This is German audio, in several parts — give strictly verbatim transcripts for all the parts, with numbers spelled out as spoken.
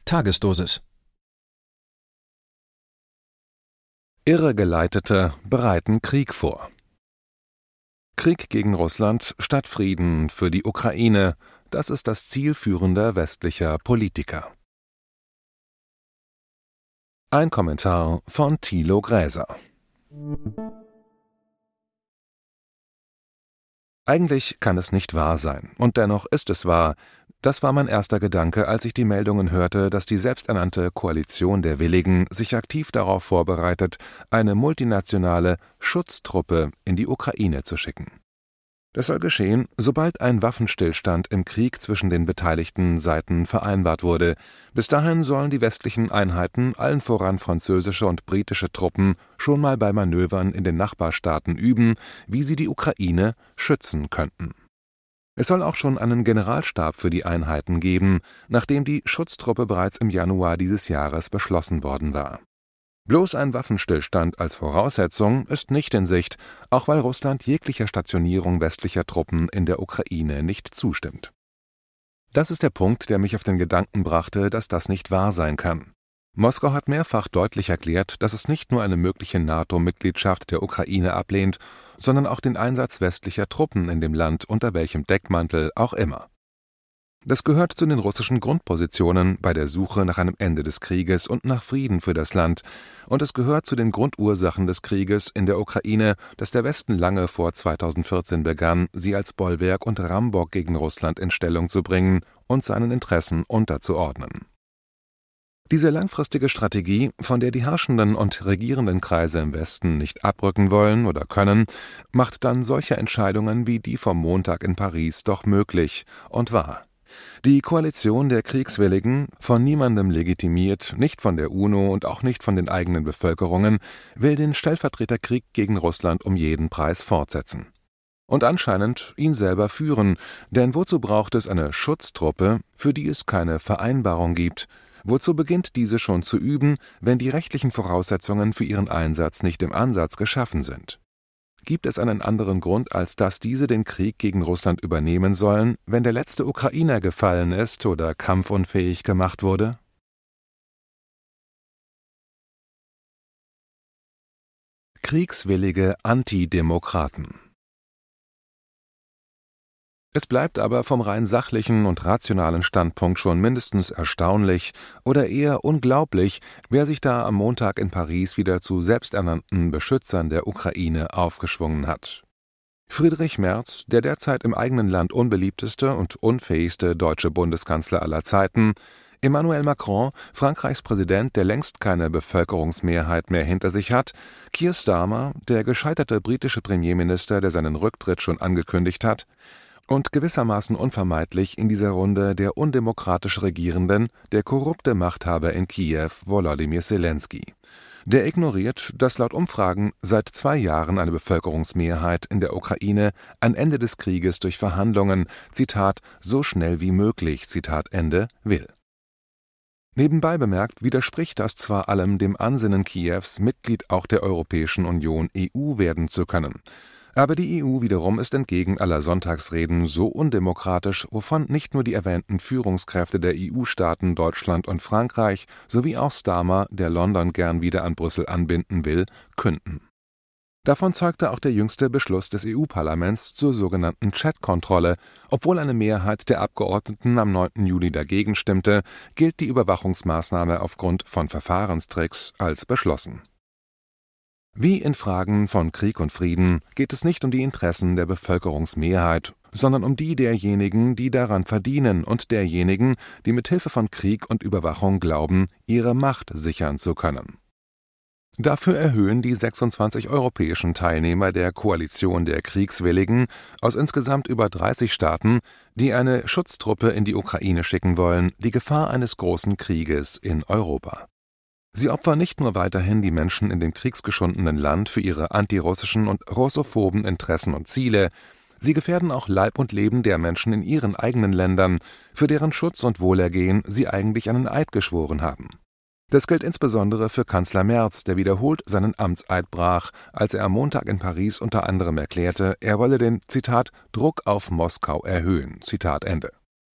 Tagesdosis. Irregeleitete bereiten Krieg vor. Krieg gegen Russland statt Frieden für die Ukraine, das ist das Ziel führender westlicher Politiker. Ein Kommentar von Thilo Gräser. Eigentlich kann es nicht wahr sein, und dennoch ist es wahr. Das war mein erster Gedanke, als ich die Meldungen hörte, dass die selbsternannte Koalition der Willigen sich aktiv darauf vorbereitet, eine multinationale Schutztruppe in die Ukraine zu schicken. Das soll geschehen, sobald ein Waffenstillstand im Krieg zwischen den beteiligten Seiten vereinbart wurde. Bis dahin sollen die westlichen Einheiten, allen voran französische und britische Truppen, schon mal bei Manövern in den Nachbarstaaten üben, wie sie die Ukraine schützen könnten. Es soll auch schon einen Generalstab für die Einheiten geben, nachdem die Schutztruppe bereits im Januar dieses Jahres beschlossen worden war. Bloß ein Waffenstillstand als Voraussetzung ist nicht in Sicht, auch weil Russland jeglicher Stationierung westlicher Truppen in der Ukraine nicht zustimmt. Das ist der Punkt, der mich auf den Gedanken brachte, dass das nicht wahr sein kann. Moskau hat mehrfach deutlich erklärt, dass es nicht nur eine mögliche NATO-Mitgliedschaft der Ukraine ablehnt, sondern auch den Einsatz westlicher Truppen in dem Land unter welchem Deckmantel auch immer. Das gehört zu den russischen Grundpositionen bei der Suche nach einem Ende des Krieges und nach Frieden für das Land, und es gehört zu den Grundursachen des Krieges in der Ukraine, dass der Westen lange vor zweitausendvierzehn begann, sie als Bollwerk und Rammbock gegen Russland in Stellung zu bringen und seinen Interessen unterzuordnen. Diese langfristige Strategie, von der die herrschenden und regierenden Kreise im Westen nicht abrücken wollen oder können, macht dann solche Entscheidungen wie die vom Montag in Paris doch möglich und wahr. Die Koalition der Kriegswilligen, von niemandem legitimiert, nicht von der UNO und auch nicht von den eigenen Bevölkerungen, will den Stellvertreterkrieg gegen Russland um jeden Preis fortsetzen. Und anscheinend ihn selber führen, denn wozu braucht es eine Schutztruppe, für die es keine Vereinbarung gibt? Wozu beginnt diese schon zu üben, wenn die rechtlichen Voraussetzungen für ihren Einsatz nicht im Ansatz geschaffen sind? Gibt es einen anderen Grund, als dass diese den Krieg gegen Russland übernehmen sollen, wenn der letzte Ukrainer gefallen ist oder kampfunfähig gemacht wurde? Kriegswillige Antidemokraten. Es bleibt aber vom rein sachlichen und rationalen Standpunkt schon mindestens erstaunlich oder eher unglaublich, wer sich da am Montag in Paris wieder zu selbsternannten Beschützern der Ukraine aufgeschwungen hat. Friedrich Merz, der derzeit im eigenen Land unbeliebteste und unfähigste deutsche Bundeskanzler aller Zeiten, Emmanuel Macron, Frankreichs Präsident, der längst keine Bevölkerungsmehrheit mehr hinter sich hat, Keir Starmer, der gescheiterte britische Premierminister, der seinen Rücktritt schon angekündigt hat, und gewissermaßen unvermeidlich in dieser Runde der undemokratisch Regierenden, der korrupte Machthaber in Kiew, Volodymyr Zelensky. Der ignoriert, dass laut Umfragen seit zwei Jahren eine Bevölkerungsmehrheit in der Ukraine ein Ende des Krieges durch Verhandlungen, Zitat, so schnell wie möglich, Zitat Ende, will. Nebenbei bemerkt widerspricht das zwar allem dem Ansinnen Kiews, Mitglied auch der Europäischen Union E U werden zu können. Aber die E U wiederum ist entgegen aller Sonntagsreden so undemokratisch, wovon nicht nur die erwähnten Führungskräfte der E U-Staaten Deutschland und Frankreich sowie auch Starmer, der London gern wieder an Brüssel anbinden will, künden. Davon zeugte auch der jüngste Beschluss des E U-Parlaments zur sogenannten Chat-Kontrolle. Obwohl eine Mehrheit der Abgeordneten am neunten Juli dagegen stimmte, gilt die Überwachungsmaßnahme aufgrund von Verfahrenstricks als beschlossen. Wie in Fragen von Krieg und Frieden geht es nicht um die Interessen der Bevölkerungsmehrheit, sondern um die derjenigen, die daran verdienen und derjenigen, die mit Hilfe von Krieg und Überwachung glauben, ihre Macht sichern zu können. Dafür erhöhen die sechsundzwanzig europäischen Teilnehmer der Koalition der Kriegswilligen aus insgesamt über dreißig Staaten, die eine Schutztruppe in die Ukraine schicken wollen, die Gefahr eines großen Krieges in Europa. Sie opfern nicht nur weiterhin die Menschen in dem kriegsgeschundenen Land für ihre antirussischen und russophoben Interessen und Ziele, sie gefährden auch Leib und Leben der Menschen in ihren eigenen Ländern, für deren Schutz und Wohlergehen sie eigentlich einen Eid geschworen haben. Das gilt insbesondere für Kanzler Merz, der wiederholt seinen Amtseid brach, als er am Montag in Paris unter anderem erklärte, er wolle den, Zitat, Druck auf Moskau erhöhen, Zitat Ende.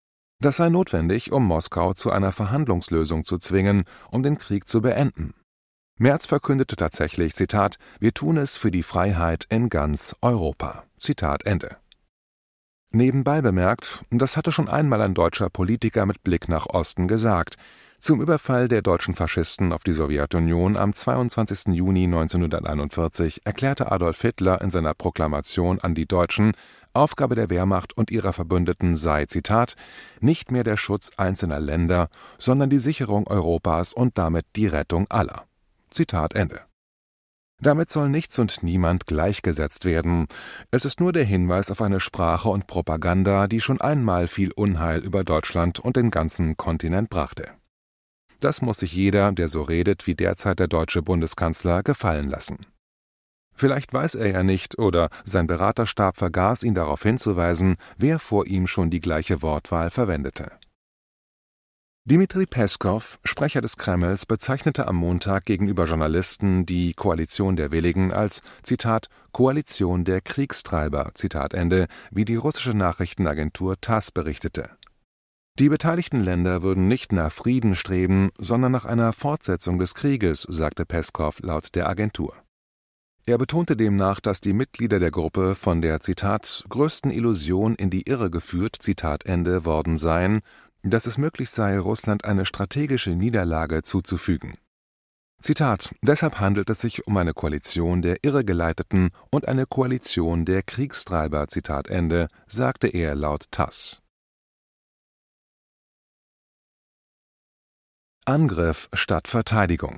Das sei notwendig, um Moskau zu einer Verhandlungslösung zu zwingen, um den Krieg zu beenden. Merz verkündete tatsächlich, Zitat, »Wir tun es für die Freiheit in ganz Europa«. Zitat Ende. Nebenbei bemerkt, das hatte schon einmal ein deutscher Politiker mit Blick nach Osten gesagt. Zum Überfall der deutschen Faschisten auf die Sowjetunion am zweiundzwanzigsten Juni neunzehnhunderteinundvierzig erklärte Adolf Hitler in seiner Proklamation an die Deutschen, Aufgabe der Wehrmacht und ihrer Verbündeten sei, Zitat, »nicht mehr der Schutz einzelner Länder, sondern die Sicherung Europas und damit die Rettung aller«. Zitat Ende. Damit soll nichts und niemand gleichgesetzt werden. Es ist nur der Hinweis auf eine Sprache und Propaganda, die schon einmal viel Unheil über Deutschland und den ganzen Kontinent brachte. Das muss sich jeder, der so redet wie derzeit der deutsche Bundeskanzler, gefallen lassen. Vielleicht weiß er ja nicht oder sein Beraterstab vergaß ihn darauf hinzuweisen, wer vor ihm schon die gleiche Wortwahl verwendete. Dmitri Peskow, Sprecher des Kremls, bezeichnete am Montag gegenüber Journalisten die Koalition der Willigen als, Zitat, »Koalition der Kriegstreiber«, Zitat Ende, wie die russische Nachrichtenagentur TASS berichtete. Die beteiligten Länder würden nicht nach Frieden streben, sondern nach einer Fortsetzung des Krieges, sagte Peskow laut der Agentur. Er betonte demnach, dass die Mitglieder der Gruppe von der, Zitat, »größten Illusion in die Irre geführt«, Zitat Ende, worden seien, dass es möglich sei, Russland eine strategische Niederlage zuzufügen. Zitat, »Deshalb handelt es sich um eine Koalition der Irregeleiteten und eine Koalition der Kriegstreiber«, Zitat Ende, sagte er laut TASS. Angriff statt Verteidigung.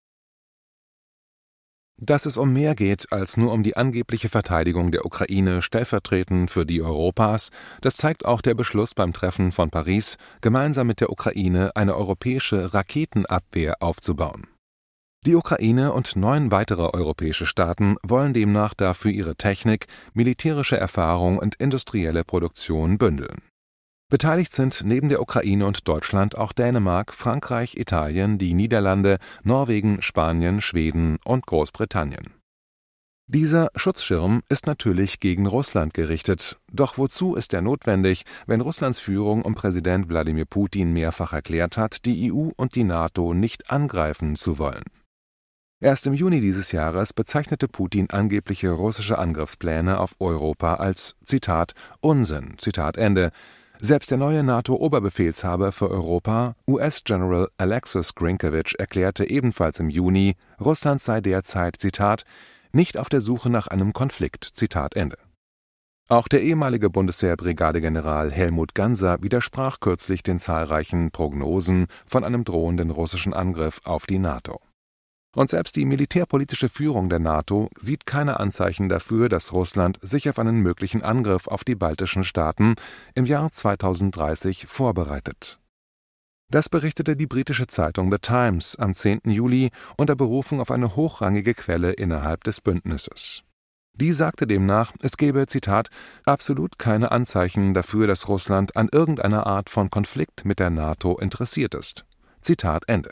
Dass es um mehr geht als nur um die angebliche Verteidigung der Ukraine stellvertretend für die Europas, das zeigt auch der Beschluss beim Treffen von Paris, gemeinsam mit der Ukraine eine europäische Raketenabwehr aufzubauen. Die Ukraine und neun weitere europäische Staaten wollen demnach dafür ihre Technik, militärische Erfahrung und industrielle Produktion bündeln. Beteiligt sind neben der Ukraine und Deutschland auch Dänemark, Frankreich, Italien, die Niederlande, Norwegen, Spanien, Schweden und Großbritannien. Dieser Schutzschirm ist natürlich gegen Russland gerichtet. Doch wozu ist er notwendig, wenn Russlands Führung um Präsident Wladimir Putin mehrfach erklärt hat, die E U und die NATO nicht angreifen zu wollen? Erst im Juni dieses Jahres bezeichnete Putin angebliche russische Angriffspläne auf Europa als, Zitat, Unsinn, Zitat Ende. Selbst der neue NATO-Oberbefehlshaber für Europa, U S-General Alexis Grynkewitsch, erklärte ebenfalls im Juni, Russland sei derzeit, Zitat, nicht auf der Suche nach einem Konflikt, Zitat Ende. Auch der ehemalige Bundeswehr-Brigadegeneral Helmut Ganser widersprach kürzlich den zahlreichen Prognosen von einem drohenden russischen Angriff auf die NATO. Und selbst die militärpolitische Führung der NATO sieht keine Anzeichen dafür, dass Russland sich auf einen möglichen Angriff auf die baltischen Staaten im Jahr zweitausenddreißig vorbereitet. Das berichtete die britische Zeitung The Times am zehnten Juli unter Berufung auf eine hochrangige Quelle innerhalb des Bündnisses. Die sagte demnach, es gebe, Zitat, absolut keine Anzeichen dafür, dass Russland an irgendeiner Art von Konflikt mit der NATO interessiert ist. Zitat Ende.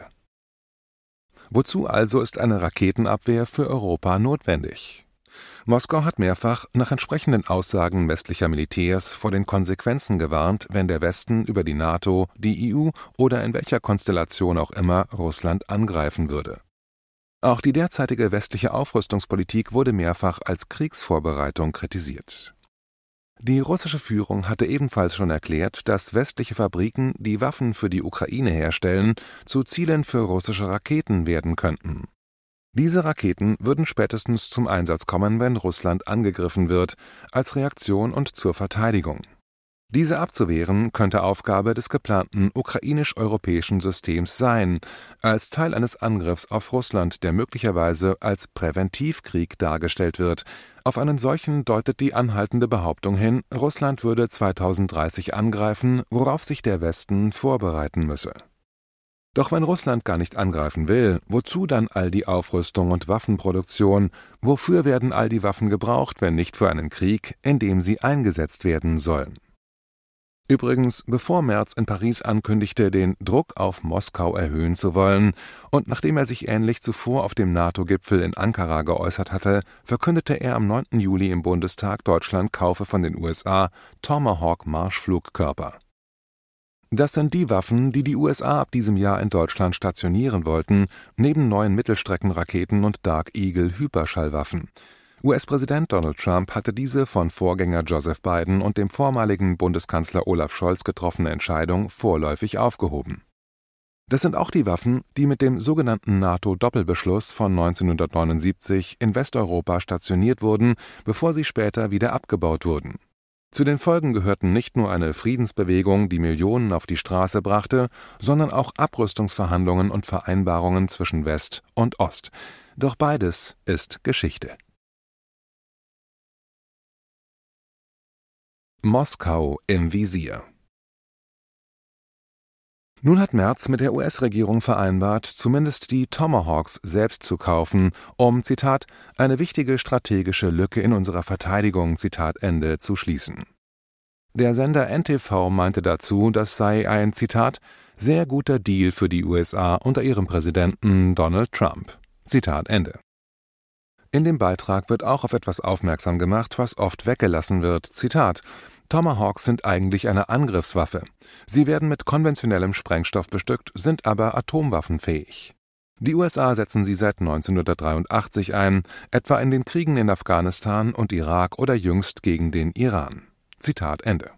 Wozu also ist eine Raketenabwehr für Europa notwendig? Moskau hat mehrfach nach entsprechenden Aussagen westlicher Militärs vor den Konsequenzen gewarnt, wenn der Westen über die NATO, die E U oder in welcher Konstellation auch immer Russland angreifen würde. Auch die derzeitige westliche Aufrüstungspolitik wurde mehrfach als Kriegsvorbereitung kritisiert. Die russische Führung hatte ebenfalls schon erklärt, dass westliche Fabriken, die Waffen für die Ukraine herstellen, zu Zielen für russische Raketen werden könnten. Diese Raketen würden spätestens zum Einsatz kommen, wenn Russland angegriffen wird, als Reaktion und zur Verteidigung. Diese abzuwehren könnte Aufgabe des geplanten ukrainisch-europäischen Systems sein, als Teil eines Angriffs auf Russland, der möglicherweise als Präventivkrieg dargestellt wird. Auf einen solchen deutet die anhaltende Behauptung hin, Russland würde zweitausenddreißig angreifen, worauf sich der Westen vorbereiten müsse. Doch wenn Russland gar nicht angreifen will, wozu dann all die Aufrüstung und Waffenproduktion? Wofür werden all die Waffen gebraucht, wenn nicht für einen Krieg, in dem sie eingesetzt werden sollen? Übrigens, bevor Merz in Paris ankündigte, den Druck auf Moskau erhöhen zu wollen, und nachdem er sich ähnlich zuvor auf dem NATO-Gipfel in Ankara geäußert hatte, verkündete er am neunten Juli im Bundestag, Deutschland kaufe von den U S A Tomahawk-Marschflugkörper. Das sind die Waffen, die die U S A ab diesem Jahr in Deutschland stationieren wollten, neben neuen Mittelstreckenraketen und Dark Eagle Hyperschallwaffen. U S-Präsident Donald Trump hatte diese von Vorgänger Joseph Biden und dem vormaligen Bundeskanzler Olaf Scholz getroffene Entscheidung vorläufig aufgehoben. Das sind auch die Waffen, die mit dem sogenannten NATO-Doppelbeschluss von neunzehnhundertneunundsiebzig in Westeuropa stationiert wurden, bevor sie später wieder abgebaut wurden. Zu den Folgen gehörten nicht nur eine Friedensbewegung, die Millionen auf die Straße brachte, sondern auch Abrüstungsverhandlungen und Vereinbarungen zwischen West und Ost. Doch beides ist Geschichte. Moskau im Visier. Nun hat Merz mit der U S-Regierung vereinbart, zumindest die Tomahawks selbst zu kaufen, um, Zitat, eine wichtige strategische Lücke in unserer Verteidigung, Zitat Ende, zu schließen. Der Sender N T V meinte dazu, das sei ein, Zitat, sehr guter Deal für die U S A unter ihrem Präsidenten Donald Trump. Zitat Ende. In dem Beitrag wird auch auf etwas aufmerksam gemacht, was oft weggelassen wird, Zitat, Tomahawks sind eigentlich eine Angriffswaffe. Sie werden mit konventionellem Sprengstoff bestückt, sind aber atomwaffenfähig. Die U S A setzen sie seit neunzehnhundertdreiundachtzig ein, etwa in den Kriegen in Afghanistan und Irak oder jüngst gegen den Iran. Zitat Ende.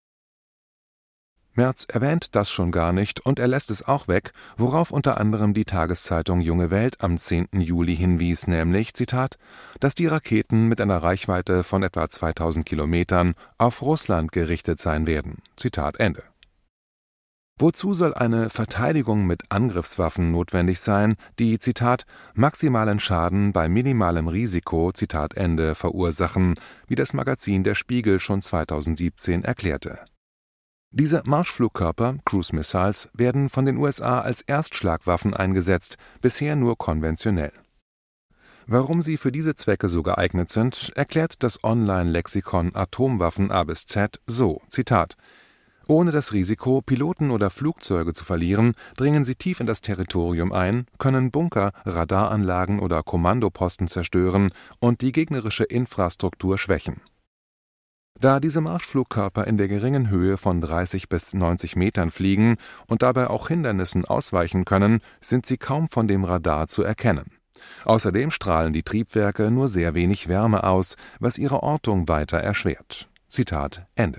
Merz erwähnt das schon gar nicht und er lässt es auch weg, worauf unter anderem die Tageszeitung Junge Welt am zehnten Juli hinwies, nämlich, Zitat, dass die Raketen mit einer Reichweite von etwa zweitausend Kilometern auf Russland gerichtet sein werden. Zitat Ende. Wozu soll eine Verteidigung mit Angriffswaffen notwendig sein, die, Zitat, maximalen Schaden bei minimalem Risiko, Zitat Ende, verursachen, wie das Magazin Der Spiegel schon zweitausendsiebzehn erklärte. Diese Marschflugkörper, Cruise Missiles, werden von den U S A als Erstschlagwaffen eingesetzt, bisher nur konventionell. Warum sie für diese Zwecke so geeignet sind, erklärt das Online-Lexikon Atomwaffen A bis Z so, Zitat, ohne das Risiko, Piloten oder Flugzeuge zu verlieren, dringen sie tief in das Territorium ein, können Bunker, Radaranlagen oder Kommandoposten zerstören und die gegnerische Infrastruktur schwächen. Da diese Marschflugkörper in der geringen Höhe von dreißig bis neunzig Metern fliegen und dabei auch Hindernissen ausweichen können, sind sie kaum von dem Radar zu erkennen. Außerdem strahlen die Triebwerke nur sehr wenig Wärme aus, was ihre Ortung weiter erschwert. Zitat Ende.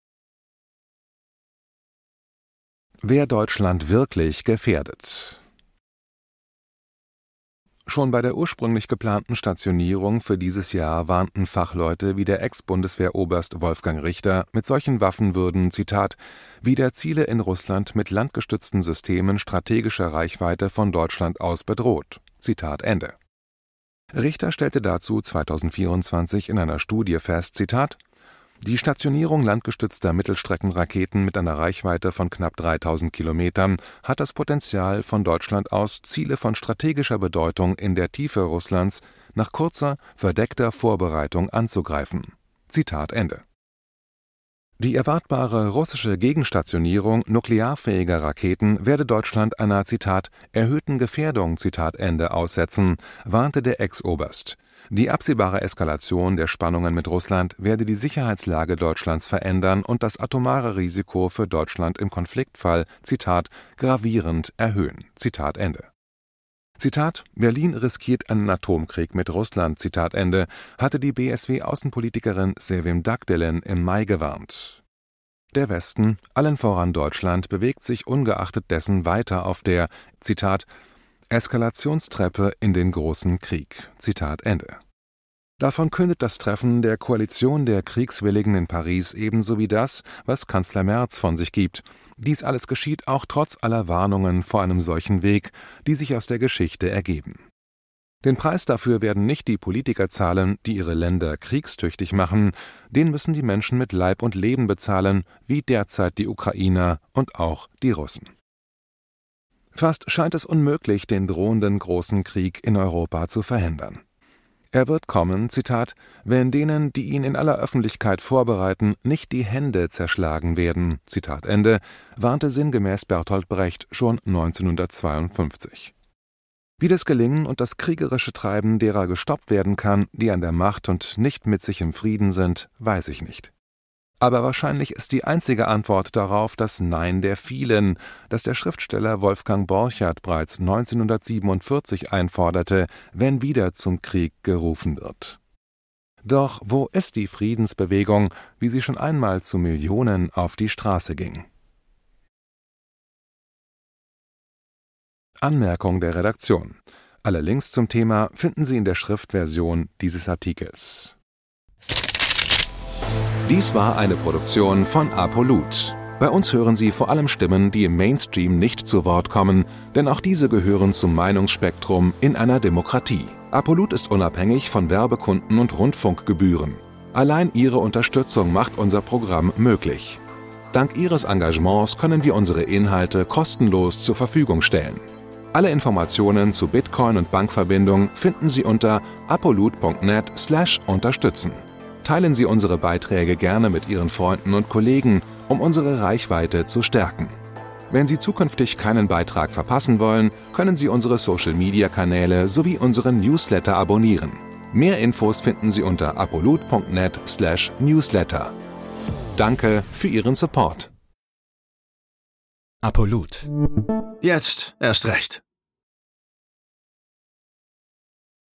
Wer Deutschland wirklich gefährdet. Schon bei der ursprünglich geplanten Stationierung für dieses Jahr warnten Fachleute wie der Ex-Bundeswehroberst Wolfgang Richter, mit solchen Waffen würden, Zitat, wieder Ziele in Russland mit landgestützten Systemen strategischer Reichweite von Deutschland aus bedroht. Zitat Ende. Richter stellte dazu zweitausendvierundzwanzig in einer Studie fest, Zitat, die Stationierung landgestützter Mittelstreckenraketen mit einer Reichweite von knapp dreitausend Kilometern hat das Potenzial, von Deutschland aus Ziele von strategischer Bedeutung in der Tiefe Russlands nach kurzer, verdeckter Vorbereitung anzugreifen. Zitat Ende. Die erwartbare russische Gegenstationierung nuklearfähiger Raketen werde Deutschland einer, Zitat, erhöhten Gefährdung, Zitat Ende, aussetzen, warnte der Ex-Oberst. Die absehbare Eskalation der Spannungen mit Russland werde die Sicherheitslage Deutschlands verändern und das atomare Risiko für Deutschland im Konfliktfall, Zitat, gravierend erhöhen. Zitat Ende. Zitat, Berlin riskiert einen Atomkrieg mit Russland, Zitat Ende, hatte die B S W-Außenpolitikerin Sevim Dagdelen im Mai gewarnt. Der Westen, allen voran Deutschland, bewegt sich ungeachtet dessen weiter auf der, Zitat, Eskalationstreppe in den großen Krieg. Zitat Ende. Davon kündet das Treffen der Koalition der Kriegswilligen in Paris ebenso wie das, was Kanzler Merz von sich gibt. Dies alles geschieht auch trotz aller Warnungen vor einem solchen Weg, die sich aus der Geschichte ergeben. Den Preis dafür werden nicht die Politiker zahlen, die ihre Länder kriegstüchtig machen, den müssen die Menschen mit Leib und Leben bezahlen, wie derzeit die Ukrainer und auch die Russen. Fast scheint es unmöglich, den drohenden großen Krieg in Europa zu verhindern. Er wird kommen, Zitat, wenn denen, die ihn in aller Öffentlichkeit vorbereiten, nicht die Hände zerschlagen werden, Zitat Ende, warnte sinngemäß Bertolt Brecht schon neunzehnhundertzweiundfünfzig. Wie das gelingen und das kriegerische Treiben derer gestoppt werden kann, die an der Macht und nicht mit sich im Frieden sind, weiß ich nicht. Aber wahrscheinlich ist die einzige Antwort darauf das Nein der vielen, das der Schriftsteller Wolfgang Borchert bereits neunzehnhundertsiebenundvierzig einforderte, wenn wieder zum Krieg gerufen wird. Doch wo ist die Friedensbewegung, wie sie schon einmal zu Millionen auf die Straße ging? Anmerkung der Redaktion. Alle Links zum Thema finden Sie in der Schriftversion dieses Artikels. Dies war eine Produktion von Apolut. Bei uns hören Sie vor allem Stimmen, die im Mainstream nicht zu Wort kommen, denn auch diese gehören zum Meinungsspektrum in einer Demokratie. Apolut ist unabhängig von Werbekunden und Rundfunkgebühren. Allein Ihre Unterstützung macht unser Programm möglich. Dank Ihres Engagements können wir unsere Inhalte kostenlos zur Verfügung stellen. Alle Informationen zu Bitcoin und Bankverbindung finden Sie unter apolut punkt net slash unterstützen. Teilen Sie unsere Beiträge gerne mit Ihren Freunden und Kollegen, um unsere Reichweite zu stärken. Wenn Sie zukünftig keinen Beitrag verpassen wollen, können Sie unsere Social-Media-Kanäle sowie unseren Newsletter abonnieren. Mehr Infos finden Sie unter apolut punkt net slash newsletter. Danke für Ihren Support. Apolut. Jetzt erst recht.